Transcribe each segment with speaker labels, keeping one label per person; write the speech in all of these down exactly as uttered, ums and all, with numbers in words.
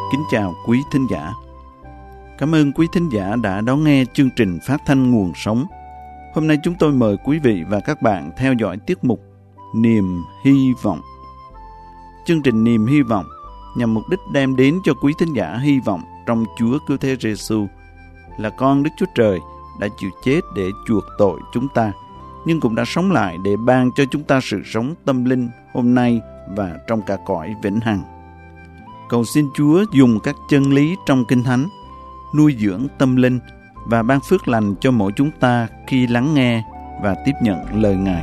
Speaker 1: kính chào quý thính giả. Cảm ơn quý thính giả đã đón nghe chương trình phát thanh Nguồn Sống. Hôm nay chúng tôi mời quý vị và các bạn theo dõi tiết mục Niềm Hy Vọng. Chương trình Niềm Hy Vọng nhằm mục đích đem đến cho quý thính giả hy vọng trong Chúa Cứu Thế Giêsu là con Đức Chúa Trời đã chịu chết để chuộc tội chúng ta, nhưng cũng đã sống lại để ban cho chúng ta sự sống tâm linh hôm nay và trong cả cõi vĩnh hằng. Cầu xin Chúa dùng các chân lý trong Kinh Thánh nuôi dưỡng tâm linh và ban phước lành cho mỗi chúng ta khi lắng nghe và tiếp nhận lời Ngài.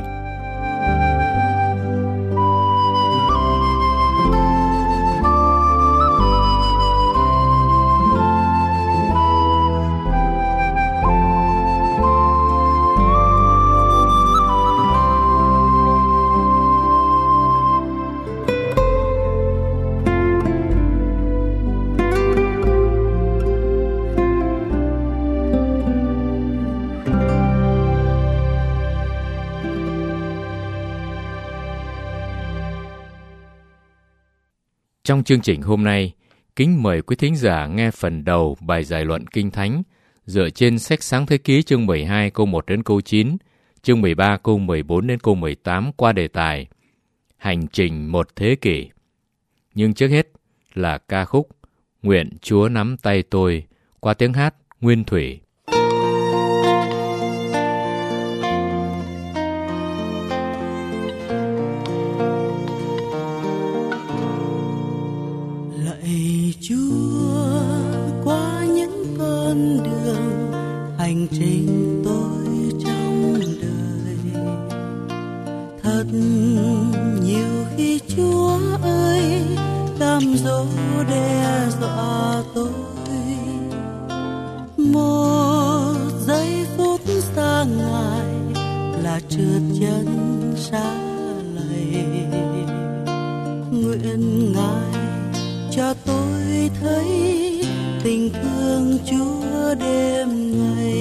Speaker 2: Trong chương trình hôm nay, kính mời quý thính giả nghe phần đầu bài giải luận Kinh Thánh dựa trên sách Sáng Thế Ký chương mười hai câu một đến câu chín, chương mười ba câu mười bốn đến câu mười tám qua đề tài Hành trình một thế kỷ. Nhưng trước hết là ca khúc Nguyện Chúa nắm tay tôi qua tiếng hát Nguyên Thủy.
Speaker 3: Hành trình tôi trong đời thật nhiều khi Chúa ơi cám dỗ đe dọa tôi, một giây phút xa Ngài là trượt chân xa lầy. Nguyện Ngài cho tôi thấy tình thương Chúa đêm ngày.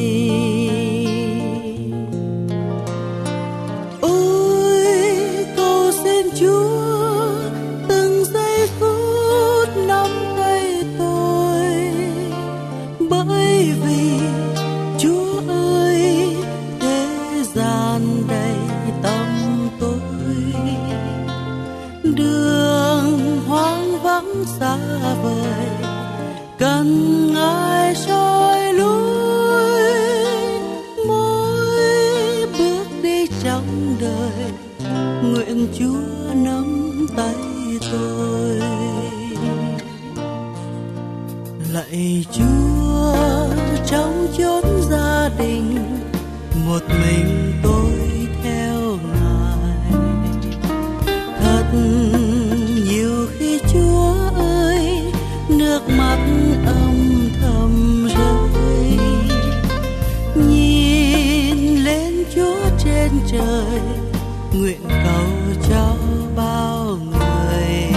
Speaker 3: Ôi cầu xin Chúa từng giây phút nắm tay tôi, bởi vì Chúa ơi thế gian đầy tâm tôi, đường hoang vắng xa vời cần Ngài soi lối, mỗi bước đi trong đời nguyện Chúa nắm tay tôi. Lạy Chúa trong chốn gia đình một mình tôi theo Ngài, thật nhiều khi Chúa ơi nước mắt âm thầm rơi, nhìn lên Chúa trên trời nguyện cầu cho bao người,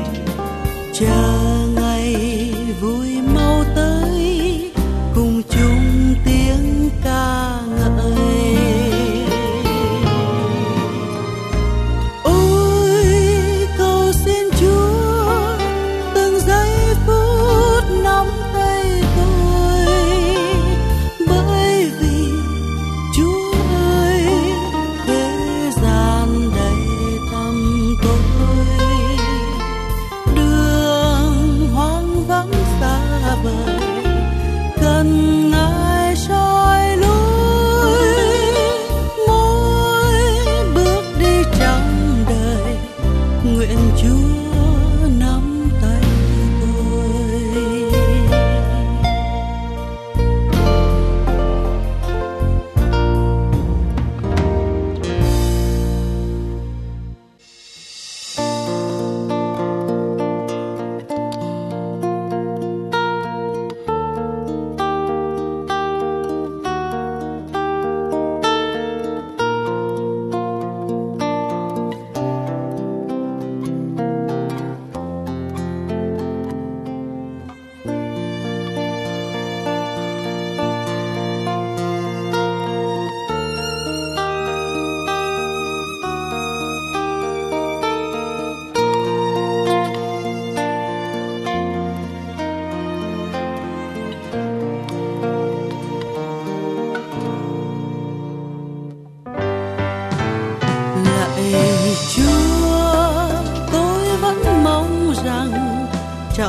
Speaker 3: chờ ngày vui mau tới cùng chung tiếng ca ngợi. Ôi cầu xin Chúa từng giây phút nắm tay tôi, bởi vì Chúa ơi thế gian đầy tâm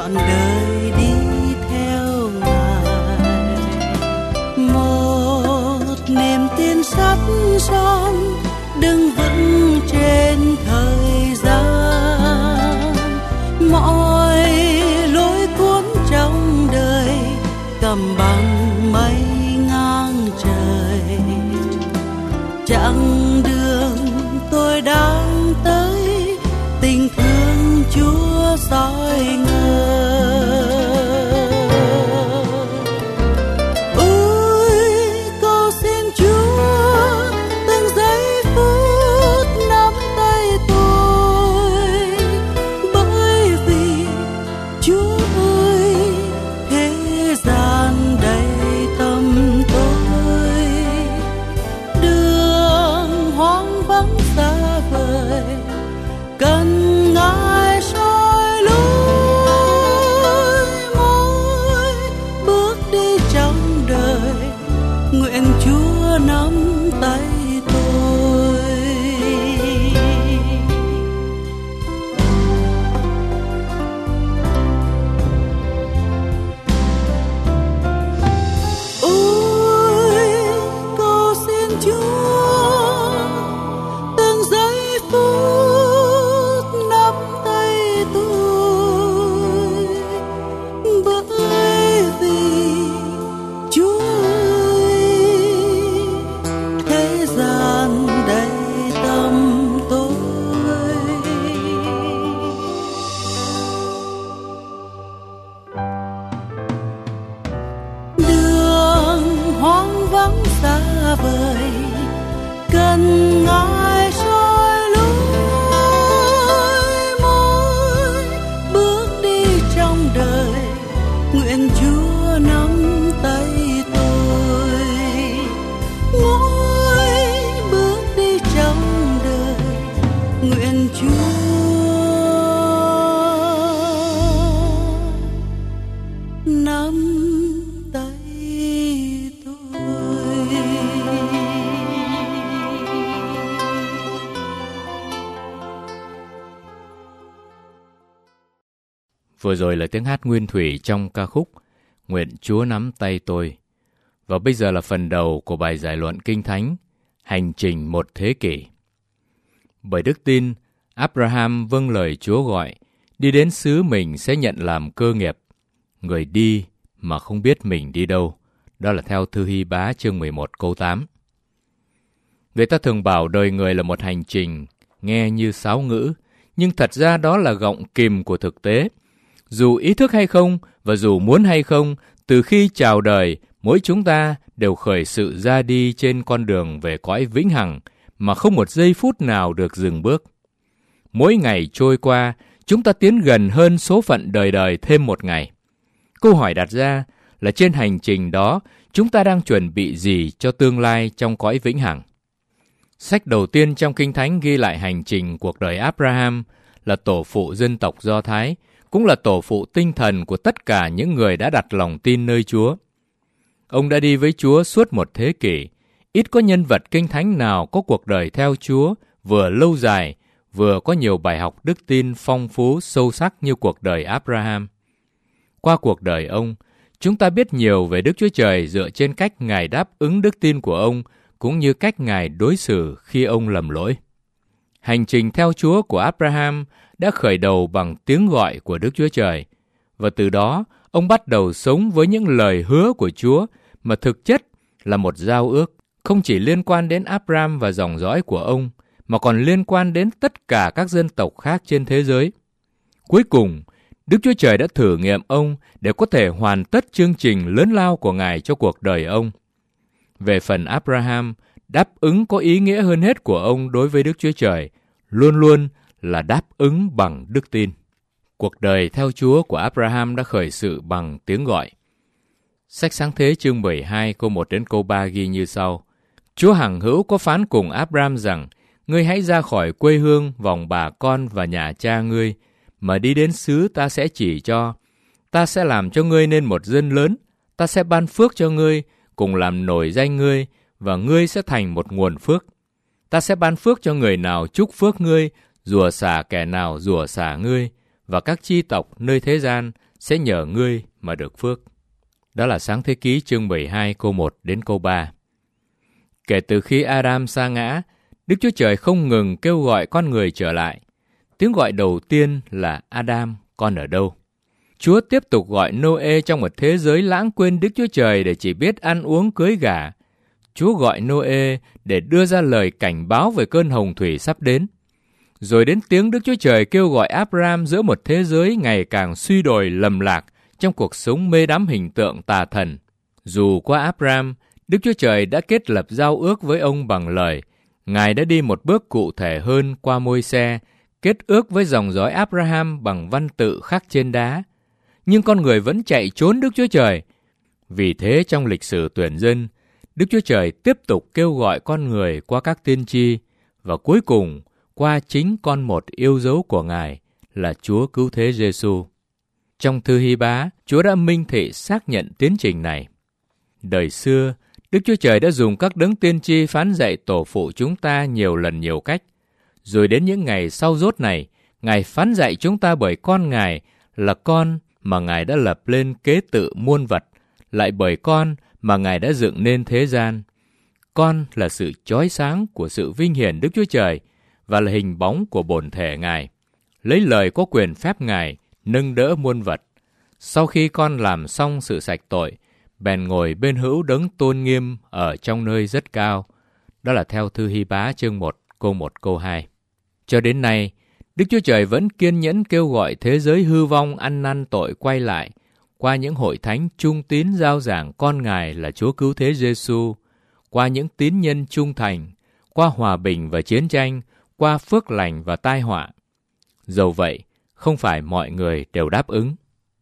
Speaker 3: trọn đời đi theo Ngài. Một niềm tin sắt son đứng vững trên thời gian, mọi lối cuốn trong đời cầm bằng mây ngang trời. Chặng đường tôi đang tới, tình thương Chúa soi ngời. Ôi cầu xin Chúa từng giây phút nắm tay tôi, bởi vì Chúa ơi thế gian đầy tăm tối, đường hoang vắng xa vời cần Ngài soi lối. Mỗi bước đi trong đời nguyện Chúa nắm tay tôi. Ôi cầu xin Chúa từng giây phút nắm tay tôi, bởi vì Chúa ơi thế gian đầy tăm tối. Đường hoang vắng xa vời cần Ngài soi lối. Mỗi bước đi trong đời nguyện Chúa nắm tay tôi. Mỗi bước đi trong đời nguyện Chúa nắm tay tôi.
Speaker 2: Vừa rồi là tiếng hát nguyên thủy trong ca khúc Nguyện Chúa nắm tay tôi. Và bây giờ là phần đầu của bài giải luận Kinh Thánh, Hành trình một thế kỷ. Bởi đức tin, Abraham vâng lời Chúa gọi, đi đến xứ mình sẽ nhận làm cơ nghiệp. Người đi mà không biết mình đi đâu. Đó là theo Thư Hy Bá chương mười một câu tám. Người ta thường bảo đời người là một hành trình, nghe như sáo ngữ, nhưng thật ra đó là gọng kìm của thực tế. Dù ý thức hay không, và dù muốn hay không, từ khi chào đời, mỗi chúng ta đều khởi sự ra đi trên con đường về cõi vĩnh hằng, mà không một giây phút nào được dừng bước. Mỗi ngày trôi qua, chúng ta tiến gần hơn số phận đời đời thêm một ngày. Câu hỏi đặt ra là trên hành trình đó, chúng ta đang chuẩn bị gì cho tương lai trong cõi vĩnh hằng? Sách đầu tiên trong Kinh Thánh ghi lại hành trình cuộc đời Abraham, là tổ phụ dân tộc Do Thái, cũng là tổ phụ tinh thần của tất cả những người đã đặt lòng tin nơi Chúa. Ông đã đi với Chúa suốt một thế kỷ. Ít có nhân vật Kinh Thánh nào có cuộc đời theo Chúa vừa lâu dài, vừa có nhiều bài học đức tin phong phú sâu sắc như cuộc đời Abraham. Qua cuộc đời ông, chúng ta biết nhiều về Đức Chúa Trời dựa trên cách Ngài đáp ứng đức tin của ông, cũng như cách Ngài đối xử khi ông lầm lỗi. Hành trình theo Chúa của Abraham đã khởi đầu bằng tiếng gọi của Đức Chúa Trời, và từ đó ông bắt đầu sống với những lời hứa của Chúa mà thực chất là một giao ước, không chỉ liên quan đến Abraham và dòng dõi của ông, mà còn liên quan đến tất cả các dân tộc khác trên thế giới. Cuối cùng, Đức Chúa Trời đã thử nghiệm ông để có thể hoàn tất chương trình lớn lao của Ngài cho cuộc đời ông. Về phần Abraham, đáp ứng có ý nghĩa hơn hết của ông đối với Đức Chúa Trời luôn luôn là đáp ứng bằng đức tin. Cuộc đời theo Chúa của Abraham đã khởi sự bằng tiếng gọi. Sách Sáng Thế chương mười hai câu một đến câu ba ghi như sau: Chúa hằng hữu có phán cùng Abraham rằng: Ngươi hãy ra khỏi quê hương, vòng bà con và nhà cha ngươi, mà đi đến xứ ta sẽ chỉ cho. Ta sẽ làm cho ngươi nên một dân lớn, ta sẽ ban phước cho ngươi, cùng làm nổi danh ngươi, và ngươi sẽ thành một nguồn phước. Ta sẽ ban phước cho người nào chúc phước ngươi, rủa xả kẻ nào rủa xả ngươi, và các chi tộc nơi thế gian sẽ nhờ ngươi mà được phước. Đó là Sáng Thế Ký chương mười hai câu một đến câu ba. Kể từ khi Adam sa ngã, Đức Chúa Trời không ngừng kêu gọi con người trở lại. Tiếng gọi đầu tiên là Adam, con ở đâu? Chúa tiếp tục gọi Nô-ê trong một thế giới lãng quên Đức Chúa Trời để chỉ biết ăn uống cưới gả. Chúa gọi Nô-ê để đưa ra lời cảnh báo về cơn hồng thủy sắp đến. Rồi đến tiếng Đức Chúa Trời kêu gọi Abraham giữa một thế giới ngày càng suy đồi lầm lạc trong cuộc sống mê đắm hình tượng tà thần. Dù qua Abraham, Đức Chúa Trời đã kết lập giao ước với ông bằng lời, Ngài đã đi một bước cụ thể hơn qua Môi-se, kết ước với dòng dõi Abraham bằng văn tự khắc trên đá. Nhưng con người vẫn chạy trốn Đức Chúa Trời. Vì thế trong lịch sử tuyển dân, Đức Chúa Trời tiếp tục kêu gọi con người qua các tiên tri, và cuối cùng qua chính con một yêu dấu của Ngài là Chúa Cứu Thế Giêsu. Trong thư Hy-bá, Chúa đã minh thị xác nhận tiến trình này. Đời xưa, Đức Chúa Trời đã dùng các đấng tiên tri phán dạy tổ phụ chúng ta nhiều lần nhiều cách. Rồi đến những ngày sau dốt này, Ngài phán dạy chúng ta bởi con Ngài là con mà Ngài đã lập lên kế tự muôn vật, lại bởi con mà Ngài đã dựng nên thế gian. Con là sự chói sáng của sự vinh hiển Đức Chúa Trời và là hình bóng của bổn thể Ngài. Lấy lời có quyền phép Ngài nâng đỡ muôn vật. Sau khi con làm xong sự sạch tội, bèn ngồi bên hữu đấng tôn nghiêm ở trong nơi rất cao. Đó là theo thư Hy-bá chương một, câu một, câu hai. Cho đến nay, Đức Chúa Trời vẫn kiên nhẫn kêu gọi thế giới hư vong ăn năn tội quay lại qua những hội thánh trung tín rao giảng con Ngài là Chúa Cứu Thế Giêsu, qua những tín nhân trung thành, qua hòa bình và chiến tranh, qua phước lành và tai họa. Dầu vậy, không phải mọi người đều đáp ứng.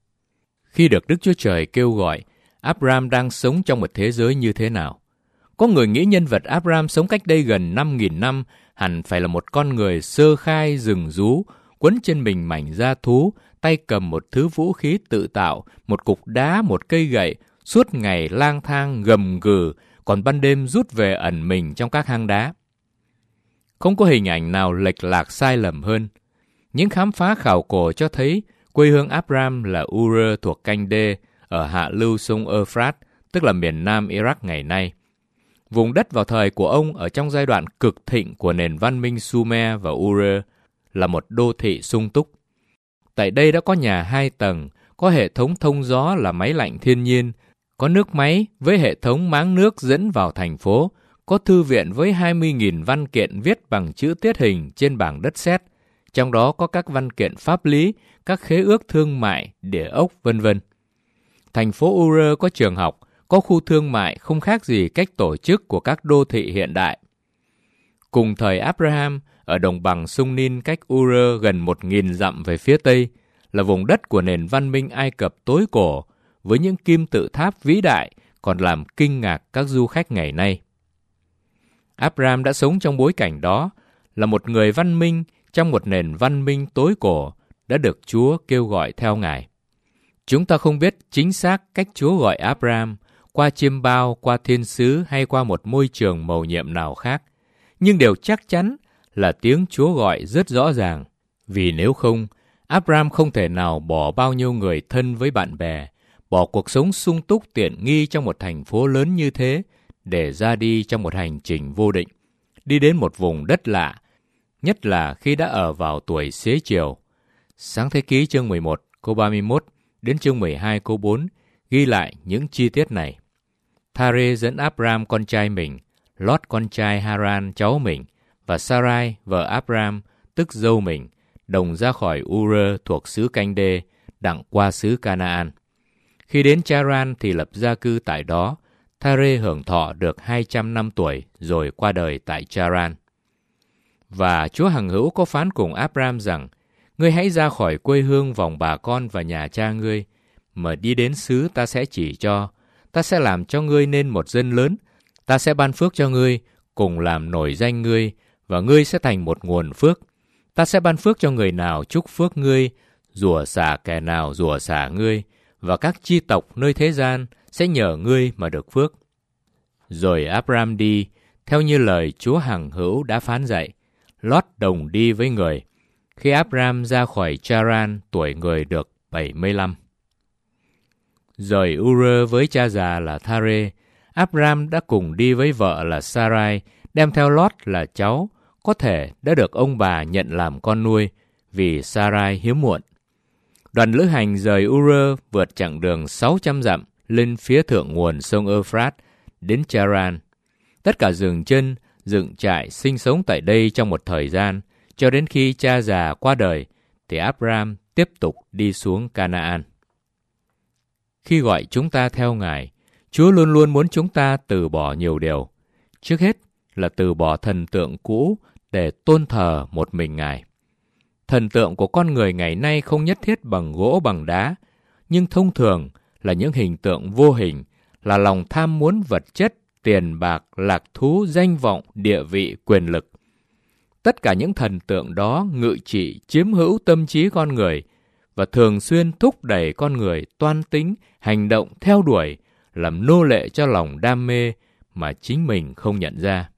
Speaker 2: Khi được Đức Chúa Trời kêu gọi, Abraham đang sống trong một thế giới như thế nào? Có người nghĩ nhân vật Abraham sống cách đây gần năm nghìn năm hẳn phải là một con người sơ khai rừng rú, quấn trên mình mảnh da thú, tay cầm một thứ vũ khí tự tạo, một cục đá, một cây gậy, suốt ngày lang thang gầm gừ, còn ban đêm rút về ẩn mình trong các hang đá. Không có hình ảnh nào lệch lạc sai lầm hơn. Những khám phá khảo cổ cho thấy quê hương Abraham là Ur thuộc canh Đê ở hạ lưu sông Euphrates, tức là miền nam Iraq ngày nay. Vùng đất vào thời của ông ở trong giai đoạn cực thịnh của nền văn minh Sumer và Ur là một đô thị sung túc. Tại đây đã có nhà hai tầng, có hệ thống thông gió là máy lạnh thiên nhiên, có nước máy với hệ thống máng nước dẫn vào thành phố, có thư viện với hai mươi nghìn văn kiện viết bằng chữ tiết hình trên bảng đất sét, trong đó có các văn kiện pháp lý, các khế ước thương mại, địa ốc, vân vân. Thành phố Ur có trường học, có khu thương mại không khác gì cách tổ chức của các đô thị hiện đại. Cùng thời Abraham, ở đồng bằng sông Nin cách Ur gần một nghìn dặm về phía tây, là vùng đất của nền văn minh Ai Cập tối cổ, với những kim tự tháp vĩ đại còn làm kinh ngạc các du khách ngày nay. Abraham đã sống trong bối cảnh đó, là một người văn minh trong một nền văn minh tối cổ, đã được Chúa kêu gọi theo Ngài. Chúng ta không biết chính xác cách Chúa gọi Abraham, qua chiêm bao, qua thiên sứ hay qua một môi trường mầu nhiệm nào khác, nhưng điều chắc chắn là tiếng Chúa gọi rất rõ ràng. Vì nếu không, Abraham không thể nào bỏ bao nhiêu người thân với bạn bè, bỏ cuộc sống sung túc tiện nghi trong một thành phố lớn như thế, để ra đi trong một hành trình vô định, đi đến một vùng đất lạ, nhất là khi đã ở vào tuổi xế chiều. Sáng Thế Ký chương mười một, câu ba mươi mốt đến chương mười hai, câu bốn ghi lại những chi tiết này. Thare dẫn Abraham con trai mình, Lot con trai Haran cháu mình, và Sarai vợ Abraham, tức dâu mình, đồng ra khỏi Ur thuộc xứ Canh Đê, đặng qua xứ Canaan. Khi đến Charan thì lập gia cư tại đó. Thare hưởng thọ được hai trăm năm tuổi rồi qua đời tại Charan. Và Chúa hằng hữu có phán cùng Abraham rằng: ngươi hãy ra khỏi quê hương vòng bà con và nhà cha ngươi, mà đi đến xứ ta sẽ chỉ cho. Ta sẽ làm cho ngươi nên một dân lớn. Ta sẽ ban phước cho ngươi, cùng làm nổi danh ngươi, và ngươi sẽ thành một nguồn phước. Ta sẽ ban phước cho người nào chúc phước ngươi, rủa xả kẻ nào rủa xả ngươi, và các chi tộc nơi thế gian sẽ nhờ ngươi mà được phước. Rồi Abraham đi, theo như lời Chúa hằng hữu đã phán dạy. Lót đồng đi với người. Khi Abraham ra khỏi Charan, tuổi người được bảy mươi lăm. rời Ur với cha già là Thare, Abram đã cùng đi với vợ là Sarai, đem theo Lót là cháu, có thể đã được ông bà nhận làm con nuôi, vì Sarai hiếm muộn. Đoàn lữ hành rời Ur vượt chặng đường sáu trăm dặm lên phía thượng nguồn sông Euphrat đến Charan. Tất cả dừng chân, dựng trại, sinh sống tại đây trong một thời gian, cho đến khi cha già qua đời, thì Abram tiếp tục đi xuống Canaan. Khi gọi chúng ta theo Ngài, Chúa luôn luôn muốn chúng ta từ bỏ nhiều điều. Trước hết là từ bỏ thần tượng cũ để tôn thờ một mình Ngài. Thần tượng của con người ngày nay không nhất thiết bằng gỗ bằng đá, nhưng thông thường là những hình tượng vô hình, là lòng tham muốn vật chất, tiền bạc, lạc thú, danh vọng, địa vị, quyền lực. Tất cả những thần tượng đó ngự trị, chiếm hữu tâm trí con người và thường xuyên thúc đẩy con người toan tính, hành động, theo đuổi, làm nô lệ cho lòng đam mê mà chính mình không nhận ra.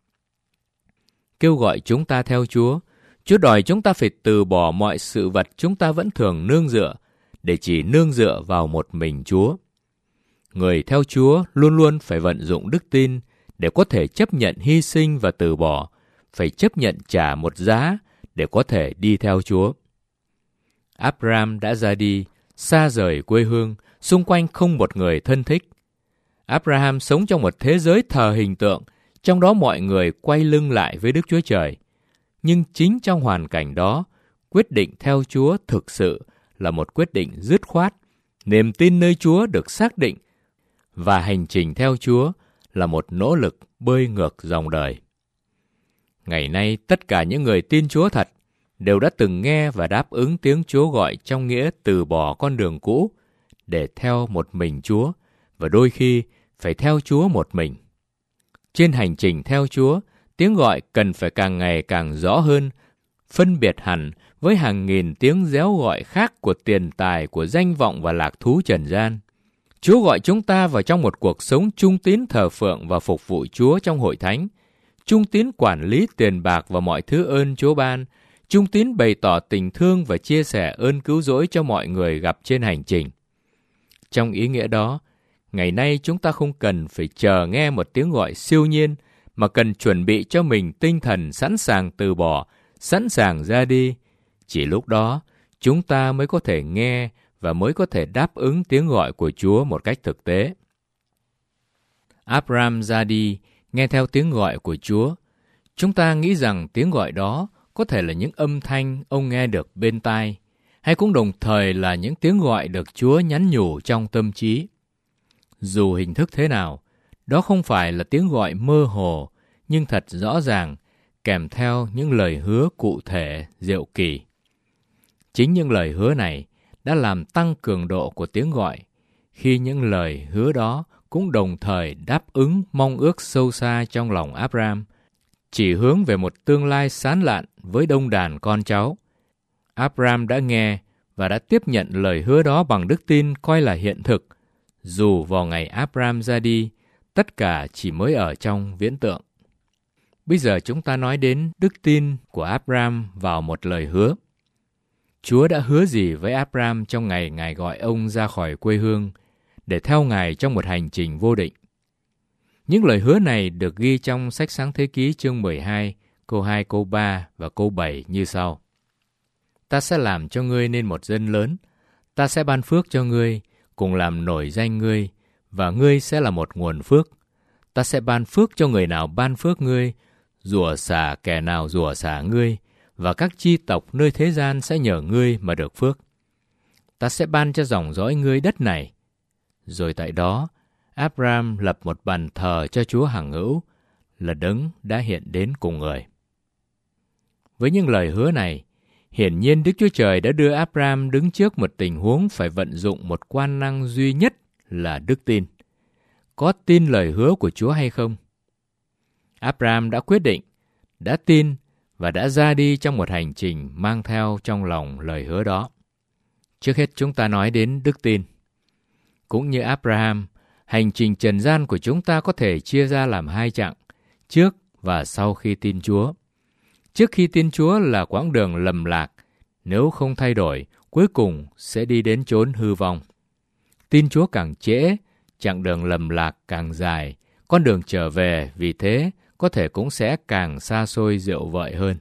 Speaker 2: Kêu gọi chúng ta theo Chúa, Chúa đòi chúng ta phải từ bỏ mọi sự vật chúng ta vẫn thường nương dựa, để chỉ nương dựa vào một mình Chúa. Người theo Chúa luôn luôn phải vận dụng đức tin để có thể chấp nhận hy sinh và từ bỏ, phải chấp nhận trả một giá để có thể đi theo Chúa. Abram đã ra đi, xa rời quê hương, xung quanh không một người thân thích. Abraham sống trong một thế giới thờ hình tượng, trong đó mọi người quay lưng lại với Đức Chúa Trời. Nhưng chính trong hoàn cảnh đó, quyết định theo Chúa thực sự là một quyết định dứt khoát, niềm tin nơi Chúa được xác định, và hành trình theo Chúa là một nỗ lực bơi ngược dòng đời. Ngày nay, tất cả những người tin Chúa thật đều đã từng nghe và đáp ứng tiếng Chúa gọi trong nghĩa từ bỏ con đường cũ để theo một mình Chúa, và đôi khi phải theo Chúa một mình. Trên hành trình theo Chúa, tiếng gọi cần phải càng ngày càng rõ hơn, phân biệt hẳn với hàng nghìn tiếng réo gọi khác của tiền tài, của danh vọng và lạc thú trần gian. Chúa gọi chúng ta vào trong một cuộc sống trung tín thờ phượng và phục vụ Chúa trong hội thánh, trung tín quản lý tiền bạc và mọi thứ ơn Chúa ban, trung tín bày tỏ tình thương và chia sẻ ơn cứu rỗi cho mọi người gặp trên hành trình. Trong ý nghĩa đó, ngày nay chúng ta không cần phải chờ nghe một tiếng gọi siêu nhiên, mà cần chuẩn bị cho mình tinh thần sẵn sàng từ bỏ, sẵn sàng ra đi. Chỉ lúc đó, chúng ta mới có thể nghe và mới có thể đáp ứng tiếng gọi của Chúa một cách thực tế. Abram ra đi, nghe theo tiếng gọi của Chúa. Chúng ta nghĩ rằng tiếng gọi đó có thể là những âm thanh ông nghe được bên tai, hay cũng đồng thời là những tiếng gọi được Chúa nhắn nhủ trong tâm trí. Dù hình thức thế nào, đó không phải là tiếng gọi mơ hồ, nhưng thật rõ ràng, kèm theo những lời hứa cụ thể, diệu kỳ. Chính những lời hứa này đã làm tăng cường độ của tiếng gọi, khi những lời hứa đó cũng đồng thời đáp ứng mong ước sâu xa trong lòng Abram, chỉ hướng về một tương lai sáng lạn với đông đàn con cháu. Abram đã nghe và đã tiếp nhận lời hứa đó bằng đức tin coi là hiện thực, dù vào ngày Abram ra đi, tất cả chỉ mới ở trong viễn tượng. Bây giờ chúng ta nói đến đức tin của Abram vào một lời hứa. Chúa đã hứa gì với Abram trong ngày Ngài gọi ông ra khỏi quê hương để theo Ngài trong một hành trình vô định? Những lời hứa này được ghi trong sách Sáng Thế Ký chương mười hai, câu hai, câu ba và câu bảy như sau. Ta sẽ làm cho ngươi nên một dân lớn, ta sẽ ban phước cho ngươi, cùng làm nổi danh ngươi, và ngươi sẽ là một nguồn phước. Ta sẽ ban phước cho người nào ban phước ngươi, rủa xả kẻ nào rủa xả ngươi, và các chi tộc nơi thế gian sẽ nhờ ngươi mà được phước. Ta sẽ ban cho dòng dõi ngươi đất này. Rồi tại đó, Abram lập một bàn thờ cho Chúa hằng hữu, là Đấng đã hiện đến cùng người. Với những lời hứa này, hiển nhiên Đức Chúa Trời đã đưa Abram đứng trước một tình huống phải vận dụng một quan năng duy nhất là đức tin. Có tin lời hứa của Chúa hay không? Abram đã quyết định, đã tin và đã ra đi trong một hành trình mang theo trong lòng lời hứa đó. Trước hết chúng ta nói đến đức tin. Cũng như Abraham, hành trình trần gian của chúng ta có thể chia ra làm hai chặng, trước và sau khi tin Chúa. Trước khi tin Chúa là quãng đường lầm lạc, nếu không thay đổi, cuối cùng sẽ đi đến chốn hư vong. Tin Chúa càng trễ, chặng đường lầm lạc càng dài, con đường trở về vì thế có thể cũng sẽ càng xa xôi diệu vợi hơn.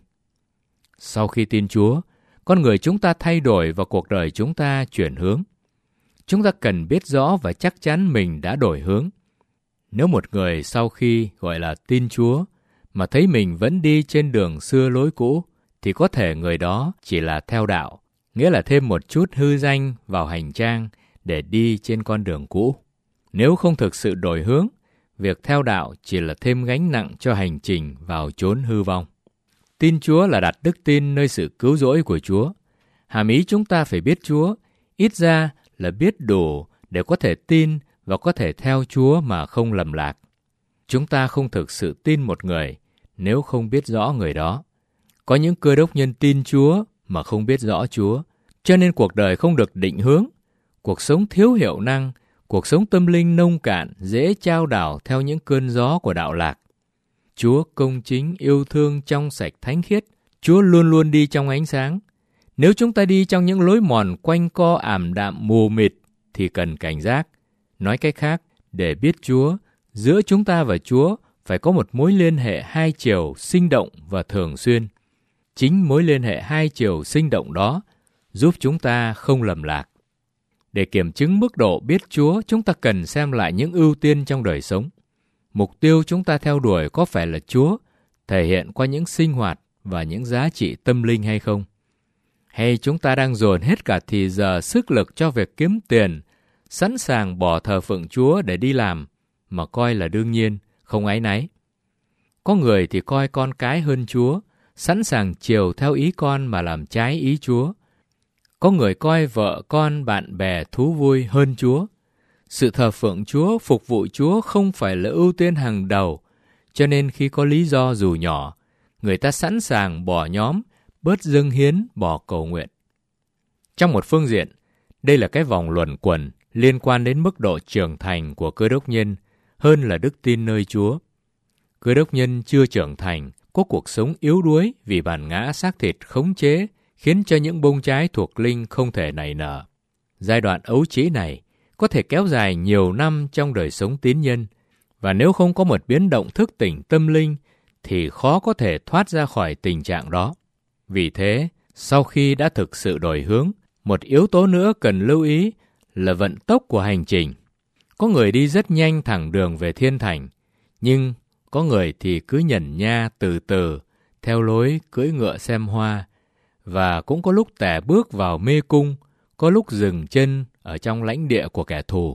Speaker 2: Sau khi tin Chúa, con người chúng ta thay đổi và cuộc đời chúng ta chuyển hướng. Chúng ta cần biết rõ và chắc chắn mình đã đổi hướng. Nếu một người sau khi gọi là tin Chúa mà thấy mình vẫn đi trên đường xưa lối cũ, thì có thể người đó chỉ là theo đạo, nghĩa là thêm một chút hư danh vào hành trang để đi trên con đường cũ. Nếu không thực sự đổi hướng, việc theo đạo chỉ là thêm gánh nặng cho hành trình vào chốn hư vong. Tin Chúa là đặt đức tin nơi sự cứu rỗi của Chúa. Hàm ý chúng ta phải biết Chúa, ít ra là biết đủ để có thể tin và có thể theo Chúa mà không lầm lạc. Chúng ta không thực sự tin một người nếu không biết rõ người đó. Có những cơ đốc nhân tin Chúa mà không biết rõ Chúa, cho nên cuộc đời không được định hướng, cuộc sống thiếu hiệu năng, cuộc sống tâm linh nông cạn, dễ chao đảo theo những cơn gió của đạo lạc. Chúa công chính, yêu thương, trong sạch, thánh khiết. Chúa luôn luôn đi trong ánh sáng. Nếu chúng ta đi trong những lối mòn quanh co ảm đạm mù mịt thì cần cảnh giác. Nói cách khác, để biết Chúa, giữa chúng ta và Chúa phải có một mối liên hệ hai chiều sinh động và thường xuyên. Chính mối liên hệ hai chiều sinh động đó giúp chúng ta không lầm lạc. Để kiểm chứng mức độ biết Chúa, chúng ta cần xem lại những ưu tiên trong đời sống. Mục tiêu chúng ta theo đuổi có phải là Chúa, thể hiện qua những sinh hoạt và những giá trị tâm linh hay không? Hay chúng ta đang dồn hết cả thì giờ sức lực cho việc kiếm tiền, sẵn sàng bỏ thờ phượng Chúa để đi làm, mà coi là đương nhiên, không áy náy. Có người thì coi con cái hơn Chúa, sẵn sàng chiều theo ý con mà làm trái ý Chúa. Có người coi vợ con, bạn bè, thú vui hơn Chúa. Sự thờ phượng Chúa, phục vụ Chúa không phải là ưu tiên hàng đầu, cho nên khi có lý do dù nhỏ, người ta sẵn sàng bỏ nhóm, bớt dâng hiến, bỏ cầu nguyện. Trong một phương diện, đây là cái vòng luẩn quẩn liên quan đến mức độ trưởng thành của cơ đốc nhân hơn là đức tin nơi Chúa. Cơ đốc nhân chưa trưởng thành, có cuộc sống yếu đuối vì bản ngã xác thịt khống chế, khiến cho những bông trái thuộc linh không thể nảy nở. Giai đoạn ấu trĩ này có thể kéo dài nhiều năm trong đời sống tín nhân, và nếu không có một biến động thức tỉnh tâm linh thì khó có thể thoát ra khỏi tình trạng đó. Vì thế, sau khi đã thực sự đổi hướng, một yếu tố nữa cần lưu ý là vận tốc của hành trình. Có người đi rất nhanh thẳng đường về thiên thành, nhưng có người thì cứ nhẩn nha từ từ, theo lối cưỡi ngựa xem hoa, và cũng có lúc tẻ bước vào mê cung, có lúc dừng chân ở trong lãnh địa của kẻ thù.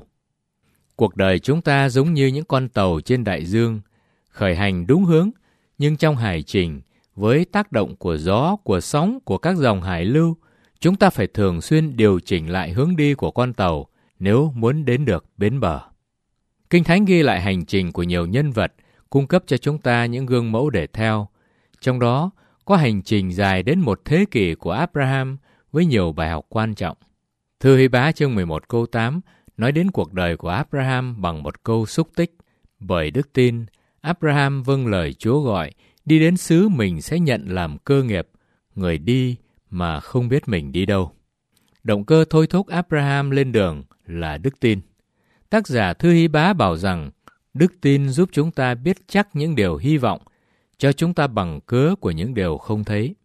Speaker 2: Cuộc đời chúng ta giống như những con tàu trên đại dương, khởi hành đúng hướng, nhưng trong hải trình, với tác động của gió, của sóng, của các dòng hải lưu, chúng ta phải thường xuyên điều chỉnh lại hướng đi của con tàu nếu muốn đến được bến bờ. Kinh Thánh ghi lại hành trình của nhiều nhân vật, cung cấp cho chúng ta những gương mẫu để theo. Trong đó, có hành trình dài đến một thế kỷ của Abraham với nhiều bài học quan trọng. Thư Hy Bá chương mười một câu tám nói đến cuộc đời của Abraham bằng một câu xúc tích. Bởi đức tin, Abraham vâng lời Chúa gọi, đi đến xứ mình sẽ nhận làm cơ nghiệp, người đi mà không biết mình đi đâu. Động cơ thôi thúc Abraham lên đường là đức tin. Tác giả Thư Hy Bá bảo rằng, đức tin giúp chúng ta biết chắc những điều hy vọng, cho chúng ta bằng cớ của những điều không thấy.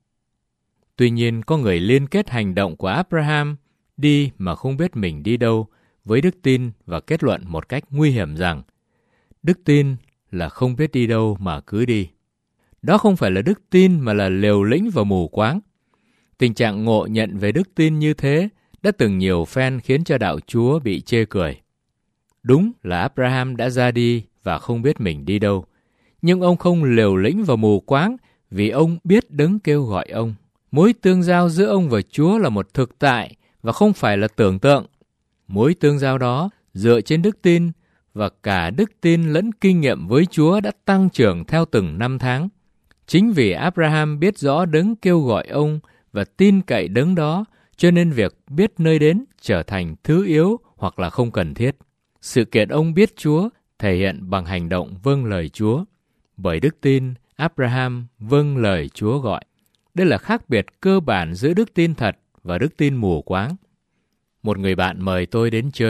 Speaker 2: Tuy nhiên, có người liên kết hành động của Abraham đi mà không biết mình đi đâu với đức tin và kết luận một cách nguy hiểm rằng đức tin là không biết đi đâu mà cứ đi. Đó không phải là đức tin mà là liều lĩnh và mù quáng. Tình trạng ngộ nhận về đức tin như thế đã từng nhiều phen khiến cho đạo Chúa bị chê cười. Đúng là Abraham đã ra đi và không biết mình đi đâu, nhưng ông không liều lĩnh và mù quáng vì ông biết Đấng kêu gọi ông. Mối tương giao giữa ông và Chúa là một thực tại và không phải là tưởng tượng. Mối tương giao đó dựa trên đức tin, và cả đức tin lẫn kinh nghiệm với Chúa đã tăng trưởng theo từng năm tháng. Chính vì Abraham biết rõ Đấng kêu gọi ông và tin cậy Đấng đó, cho nên việc biết nơi đến trở thành thứ yếu hoặc là không cần thiết. Sự kiện ông biết Chúa thể hiện bằng hành động vâng lời Chúa. Bởi đức tin, Abraham vâng lời Chúa gọi. Đây là khác biệt cơ bản giữa đức tin thật và đức tin mù quáng. Một người bạn mời tôi đến chơi.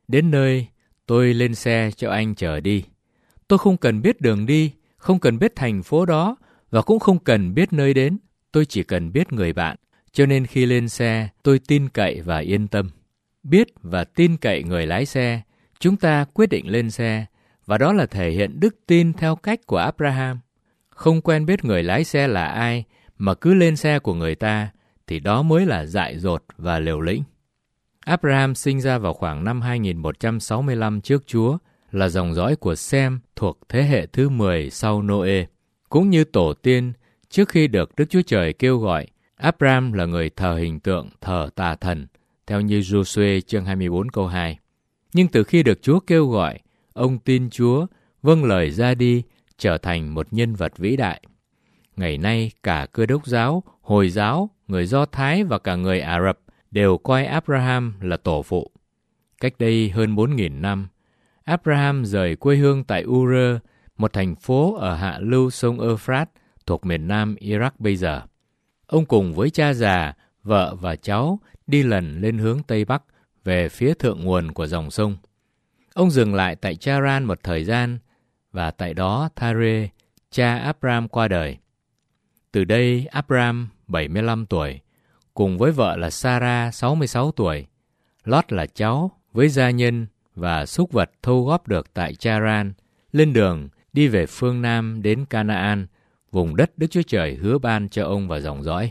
Speaker 2: Đến nơi, tôi lên xe cho anh chở đi. Tôi không cần biết đường đi, không cần biết thành phố đó, và cũng không cần biết nơi đến. Tôi chỉ cần biết người bạn. Cho nên khi lên xe, tôi tin cậy và yên tâm. Biết và tin cậy người lái xe, chúng ta quyết định lên xe, và đó là thể hiện đức tin theo cách của Abraham. Không quen biết người lái xe là ai, mà cứ lên xe của người ta, thì đó mới là dại dột và liều lĩnh. Abraham sinh ra vào khoảng năm hai nghìn một trăm sáu mươi lăm trước Chúa, là dòng dõi của Sem thuộc thế hệ thứ mười sau Nô-ê. Cũng như tổ tiên, trước khi được Đức Chúa Trời kêu gọi, Abraham là người thờ hình tượng, thờ tà thần, theo như Giô-suê chương hai mươi bốn câu hai. Nhưng từ khi được Chúa kêu gọi, ông tin Chúa, vâng lời ra đi, trở thành một nhân vật vĩ đại. Ngày nay, cả Cơ Đốc giáo, Hồi giáo, người Do Thái và cả người Ả Rập đều coi Abraham là tổ phụ. Cách đây hơn bốn nghìn năm, Abraham rời quê hương tại Ur, một thành phố ở hạ lưu sông Euphrates thuộc miền nam Iraq bây giờ. Ông cùng với cha già, vợ và cháu đi lần lên hướng Tây Bắc về phía thượng nguồn của dòng sông. Ông dừng lại tại Charan một thời gian, và tại đó Thare, cha Abraham qua đời. Từ đây Abraham bảy mươi lăm tuổi, cùng với vợ là Sarah sáu mươi sáu tuổi. Lót là cháu với gia nhân và súc vật thu góp được tại Charan, lên đường đi về phương Nam đến Canaan, vùng đất Đức Chúa Trời hứa ban cho ông và dòng dõi.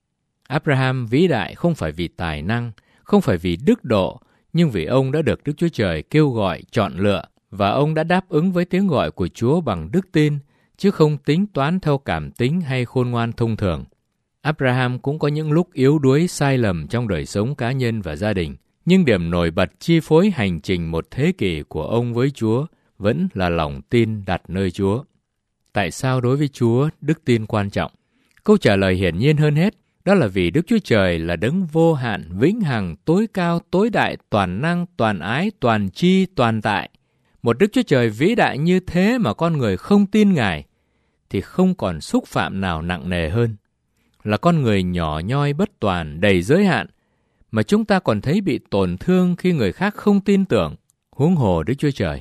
Speaker 2: Abraham vĩ đại không phải vì tài năng, không phải vì đức độ, nhưng vì ông đã được Đức Chúa Trời kêu gọi, chọn lựa, và ông đã đáp ứng với tiếng gọi của Chúa bằng đức tin, chứ không tính toán theo cảm tính hay khôn ngoan thông thường. Abraham cũng có những lúc yếu đuối sai lầm trong đời sống cá nhân và gia đình, nhưng điểm nổi bật chi phối hành trình một thế kỷ của ông với Chúa vẫn là lòng tin đặt nơi Chúa. Tại sao đối với Chúa đức tin quan trọng? Câu trả lời hiển nhiên hơn hết, đó là vì Đức Chúa Trời là đấng vô hạn, vĩnh hằng, tối cao, tối đại, toàn năng, toàn ái, toàn chi, toàn tại. Một Đức Chúa Trời vĩ đại như thế mà con người không tin Ngài, thì không còn xúc phạm nào nặng nề hơn. Là con người nhỏ nhoi bất toàn, đầy giới hạn, mà chúng ta còn thấy bị tổn thương khi người khác không tin tưởng, huống hồ Đức Chúa Trời.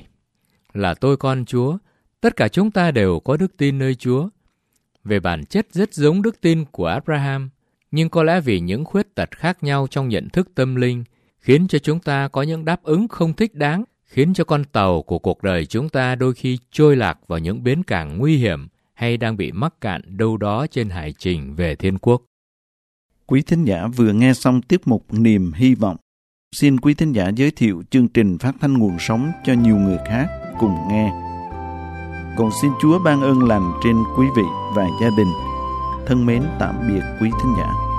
Speaker 2: Là tôi con Chúa, tất cả chúng ta đều có đức tin nơi Chúa. Về bản chất rất giống đức tin của Abraham, nhưng có lẽ vì những khuyết tật khác nhau trong nhận thức tâm linh, khiến cho chúng ta có những đáp ứng không thích đáng, khiến cho con tàu của cuộc đời chúng ta đôi khi trôi lạc vào những bến cảng nguy hiểm hay đang bị mắc cạn đâu đó trên hải trình về thiên quốc.
Speaker 1: Quý thính giả vừa nghe xong tiết mục Niềm Hy Vọng. Xin quý thính giả giới thiệu chương trình phát thanh nguồn sống cho nhiều người khác cùng nghe. Cầu xin Chúa ban ơn lành trên quý vị và gia đình. Thân mến tạm biệt quý thính giả.